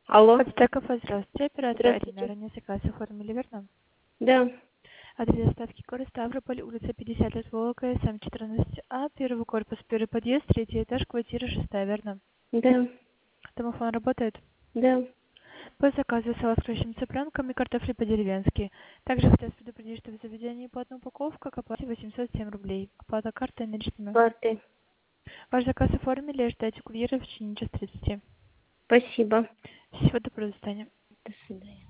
Алло. Подстеков, здравствуйте. Оператор Арина. Здравствуйте. Ранее заказ оформили, верно? Да. Адрес доставки город Ставрополь, улица 50 лет Волока, СМ-14А, первый корпус, первый подъезд, третий этаж, квартира 6, верно? Да. Домофон работает? Да. По заказу салат с кращими цыпленком и картофель по-деревенски. Также хотелось предупредить, что в заведении платная упаковка к оплате 807 рублей. Оплата картой наличными. Карты. Ваш заказ оформили, ждайте курьера в течение часа 30. Спасибо. Всего доброго, до свидания. До свидания.